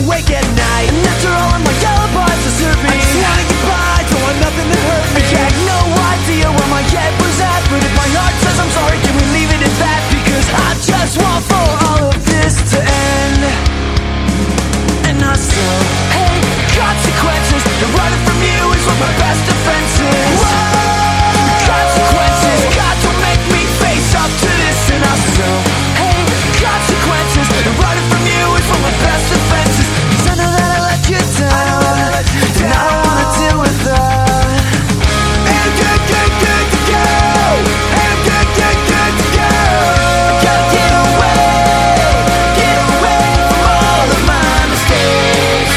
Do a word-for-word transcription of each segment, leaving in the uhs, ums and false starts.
awake at night. And after all of my alibis desert me, I just wanna get by, don't want nothing to hurt me. I had no idea where my head was at, but if my heart says I'm sorry, can we leave it at that? Because I just want for all of this to end. And I still hate consequences, and running from you is what my best defense is. Whoa! Consequences, God, don't make me face up to this. And I still hate consequences, and running from you is what my best defense is. 'Cause I know that I let you down, and I don't wanna deal with that. And I'm good, good, good to go. And I'm good, good, good to go. I gotta get away, get away from all of my mistakes.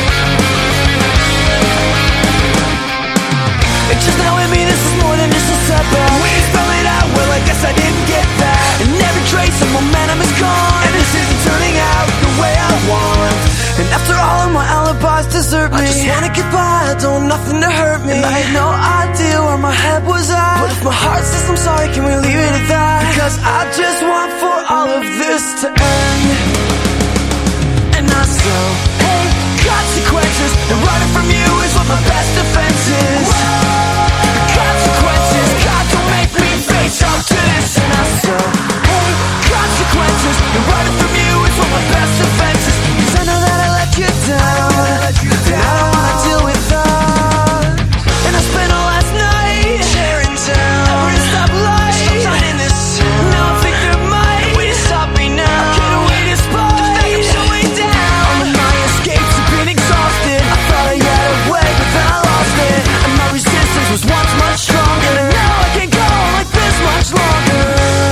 It just now hit me, this is more than just a setback. When you spell it out, well, I guess I didn't get that. And every trace of momentum is gone, and this isn't turning out the way I want. And after all of my alibis desert me, I just wanna get by, I don't want nothing to hurt me. And I had no idea where my head was at, but if my heart says I'm sorry, can we leave it at that? Because I just want for all of this to end. And I still hate consequences, and running from you is what my best defense is. Consequences, God, don't make me face up to this. And I still hate consequences, and running from you is what my best defense is. 'Cause I know that I let you down, and I don't wanna deal with that. And I spent all last night tearing down every stoplight. Stop in this town. Now I think there might be a way to stop me now. Get away this fight, 'cause I am so way down. All of my escapes have been exhausted. I thought I had a way, but then I lost it. And my resistance was once much stronger, and now I can't go on like this much longer.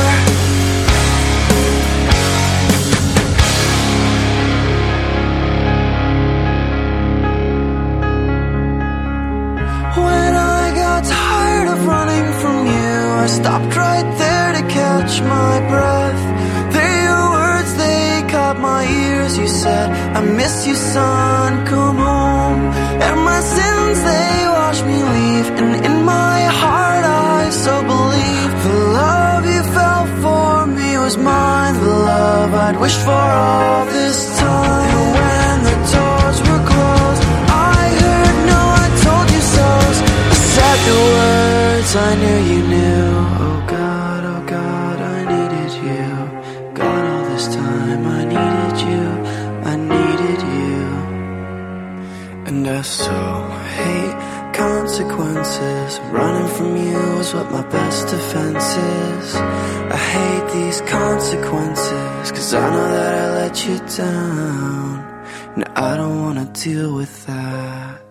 When I got tired of running from you, I stopped right there to catch my breath. They're your words, they caught my ears. You said, I miss you, son, come home. And my sins, they watched me leave. And in my heart I so believe the love you felt for me was mine. The love I'd wished for all this time. And when the doors were closed, I heard no, I told you so. I said the words I knew you knew. Oh God, oh God, I needed you. God, all this time I needed you, I needed you. And I so hate consequences. Running from you is what my best defense is. I hate these consequences, 'cause I know that I let you down, and I don't wanna deal with that.